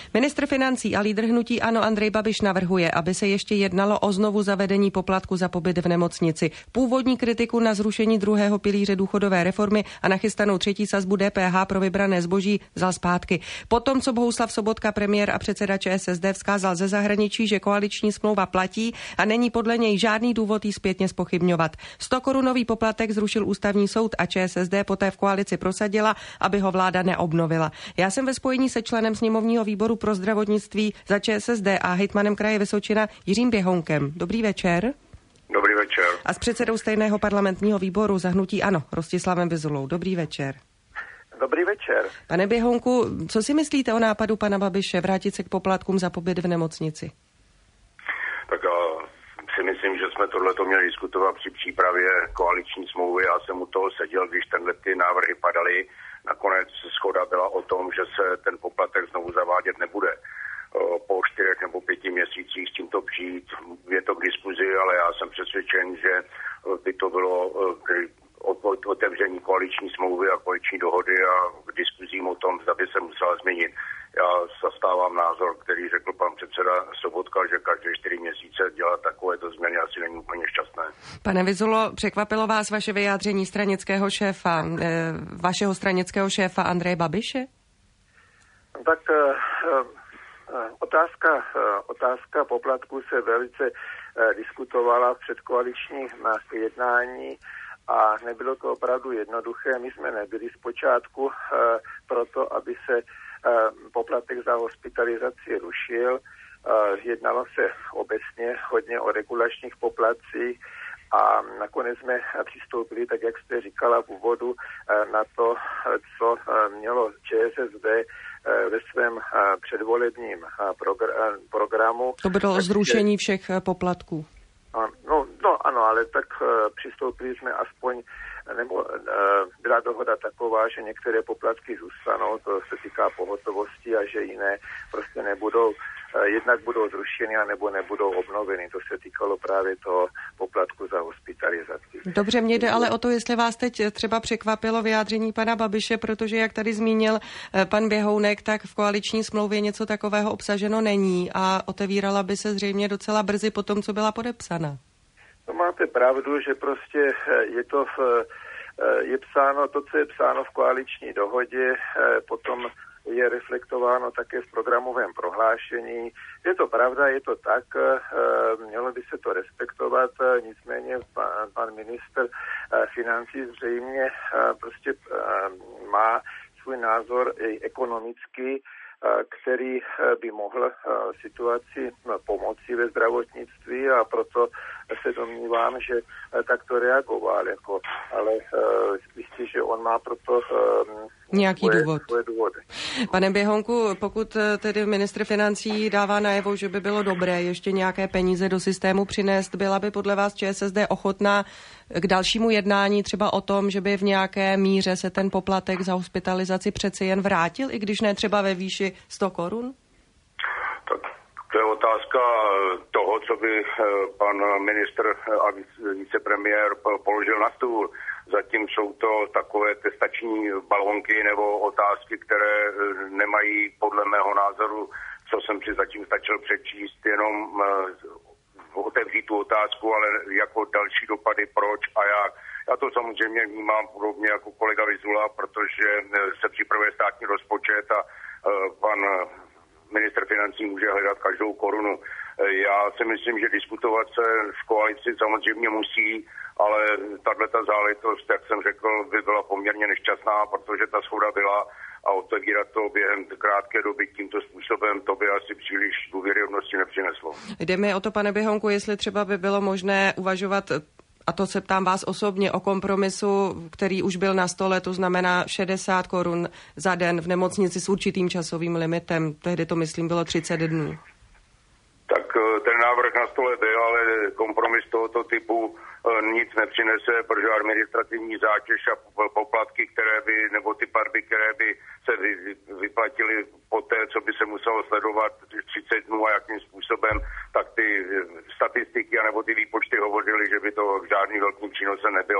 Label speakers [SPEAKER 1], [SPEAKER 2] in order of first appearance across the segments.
[SPEAKER 1] Ministr financí a lídr hnutí ANO Andrej Babiš navrhuje, aby se ještě jednalo o znovu zavedení poplatku za pobyt v nemocnici. Původní kritiku na zrušení druhého pilíře důchodové reformy a nachystanou třetí sazbu DPH pro vybrané zboží vzal zpátky. Potom, co Bohuslav Sobotka, premiér a předseda ČSSD, vzkázal ze zahraničí, že koaliční smlouva platí a není podle něj žádný důvod ji zpětně zpochybňovat. 100korunový poplatek zrušil ústavní soud a ČSSD poté v koalici prosadila, aby ho vláda neobnovila. Já jsem ve spojení se členem sněmovního výboru pro zdravotnictví za ČSSD a hejtmanem kraje Vysočina Jiřím Běhounkem. Dobrý večer.
[SPEAKER 2] Dobrý večer.
[SPEAKER 1] A s předsedou stejného parlamentního výboru za hnutí ANO Rostislavem Vyzulou. Dobrý večer.
[SPEAKER 2] Dobrý večer.
[SPEAKER 1] Pane Běhounku, co si myslíte o nápadu pana Babiše vrátit se k poplatkům za pobyt v nemocnici?
[SPEAKER 2] Tak si myslím, že jsme tohleto měli diskutovat při přípravě koaliční smlouvy. Já jsem u toho seděl, když ty návrhy padaly. Nakonec shoda byla o tom, že se ten poplatek znovu zavádět nebude. Po 4 nebo 5 měsících s tímto přijít, je to k diskuzi, ale já jsem přesvědčen, že by to bylo otevření koaliční smlouvy a koaliční dohody a k diskuzím o tom, zda by se musela změnit. Já zastávám názor, který řekl pan předseda Sobotka, že každé 4 měsíce dělat takovéto změny asi není úplně šťastné.
[SPEAKER 1] Pane Vyzulo, překvapilo vás vaše vyjádření stranického šéfa, vašeho stranického šéfa Andreje Babiše?
[SPEAKER 3] Tak otázka poplatku se velice diskutovala v předkoaličních jednání a nebylo to opravdu jednoduché. My jsme nebyli zpočátku proto, aby se poplatek za hospitalizaci rušil. Jednalo se obecně hodně o regulačních poplatcích a nakonec jsme přistoupili, tak jak jste říkala v úvodu, na to, co mělo ČSSD ve svém předvolebním programu.
[SPEAKER 1] To bylo zrušení všech poplatků.
[SPEAKER 3] No ano, ale tak přistoupili jsme aspoň, nebo byla dohoda taková, že některé poplatky zůstanou, to se týká pohotovosti a že jiné prostě nebudou, jednak budou zrušeny a nebo nebudou obnoveny. To se týkalo právě toho poplatku za hospitalizaci.
[SPEAKER 1] Dobře, mě jde ale o to, jestli vás teď třeba překvapilo vyjádření pana Babiše, protože jak tady zmínil pan Běhounek, tak v koaliční smlouvě něco takového obsaženo není a otevírala by se zřejmě docela brzy po tom, co byla podepsána.
[SPEAKER 3] To máte pravdu, že prostě je psáno to, co je psáno v koaliční dohodě, potom je reflektováno také v programovém prohlášení. Je to pravda, je to tak, mělo by se to respektovat, nicméně pan ministr financí zřejmě prostě má svůj názor i ekonomický, který by mohl situaci pomoci ve zdravotnictví a proto se domnívám, že takto reagoval, ale jistě, že on má proto
[SPEAKER 1] nějaký důvod.
[SPEAKER 3] Svoje důvody.
[SPEAKER 1] Pane Běhounku, pokud tedy ministr financí dává najevo, že by bylo dobré ještě nějaké peníze do systému přinést, byla by podle vás ČSSD ochotná k dalšímu jednání třeba o tom, že by v nějaké míře se ten poplatek za hospitalizaci přeci jen vrátil, i když ne třeba ve výši 100 korun?
[SPEAKER 2] Tak to je otázka toho, co by pan ministr a vicepremiér položil na stůl. Zatím jsou to takové testační balonky nebo otázky, které nemají podle mého názoru, co jsem si zatím stačil přečíst, jenom otevřít tu otázku, ale jako další dopady proč a jak. Já to samozřejmě vnímám podobně jako kolega Vyzula, protože se připravuje státní rozpočet a pan ministr financí může hledat každou korunu. Já si myslím, že diskutovat se v koalici samozřejmě musí, ale tato záležitost, jak jsem řekl, by byla poměrně nešťastná, protože ta shoda byla a otevírat to během krátké doby tímto způsobem, to by asi příliš důvěryhodnosti nepřineslo.
[SPEAKER 1] Jde mi o to, pane Běhounku, jestli třeba by bylo možné uvažovat, a to se ptám vás osobně, o kompromisu, který už byl na stole, to znamená 60 korun za den v nemocnici s určitým časovým limitem. Tehdy to, myslím, bylo 30 dnů.
[SPEAKER 2] Tak ten návrh na stole byl, ale kompromis tohoto typu nic nepřinese, protože administrativní zátěž a poplatky, které by, nebo ty platby, které by se vyplatily po té, co by se muselo sledovat 30 dnů a jakým způsobem, tak ty statistiky anebo ty výpočty hovořily, že by to žádný velkým přínosem nebylo.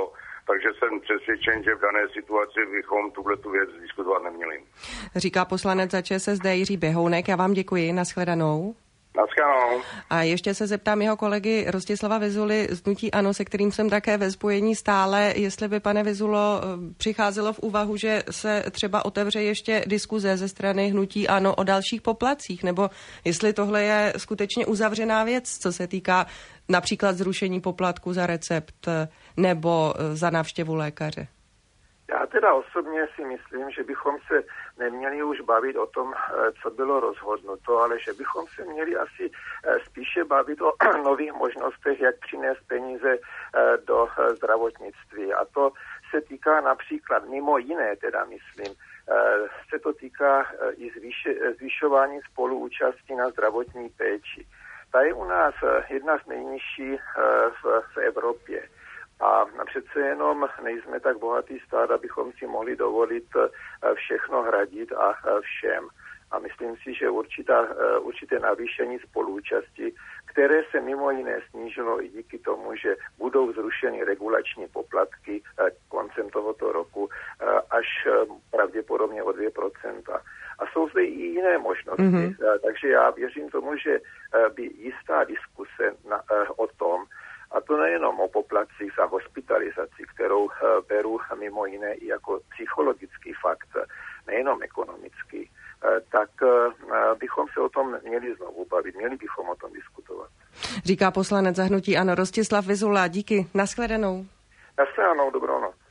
[SPEAKER 2] takže jsem přesvědčen, že v dané situaci bychom tuhletu věc diskutovat neměli.
[SPEAKER 1] Říká poslanec za ČSSD Jiří Běhounek. Já vám děkuji. Nashledanou.
[SPEAKER 2] Naschledanou.
[SPEAKER 1] A ještě se zeptám jeho kolegy Rostislava Vyzuly z hnutí ANO, se kterým jsem také ve spojení stále, jestli by, pane Vyzulo, přicházelo v úvahu, že se třeba otevře ještě diskuze ze strany hnutí ANO o dalších poplatcích, nebo jestli tohle je skutečně uzavřená věc, co se týká například zrušení poplatku za recept nebo za návštěvu lékaře.
[SPEAKER 3] Já teda osobně si myslím, že bychom se neměli už bavit o tom, co bylo rozhodnuto, ale že bychom se měli asi spíše bavit o nových možnostech, jak přinést peníze do zdravotnictví. A to se týká například, mimo jiné teda myslím, se to týká i zvyšování spoluúčasti na zdravotní péči. Ta je u nás jedna z nejnižší v Evropě. A přece jenom nejsme tak bohatý stát, abychom si mohli dovolit všechno hradit a všem. A myslím si, že určité navýšení spoluúčasti, které se mimo jiné snížilo i díky tomu, že budou zrušeny regulační poplatky koncem tohoto roku až pravděpodobně o 2%. A jsou zde i jiné možnosti. Takže já věřím tomu, že by jistá diskuse o tom, a to nejenom o poplatcích za hospitalizaci, kterou beru mimo jiné i jako psychologický fakt, nejenom ekonomický, tak bychom se o tom měli znovu bavit, měli bychom o tom diskutovat.
[SPEAKER 1] Říká poslanec za hnutí ANO Rostislav Vyzula. Díky, nashledanou.
[SPEAKER 3] Nashledanou, dobrou noc.